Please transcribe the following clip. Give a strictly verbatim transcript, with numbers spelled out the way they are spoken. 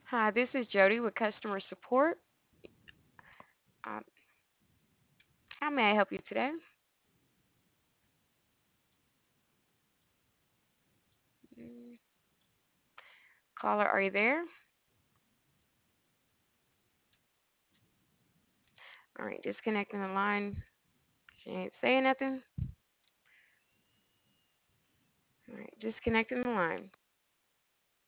Hi, this is Jody with customer support. Um, how may I help you today? Mm, Caller, are you there? All right, disconnecting the line. She ain't saying nothing. All right, disconnecting the line.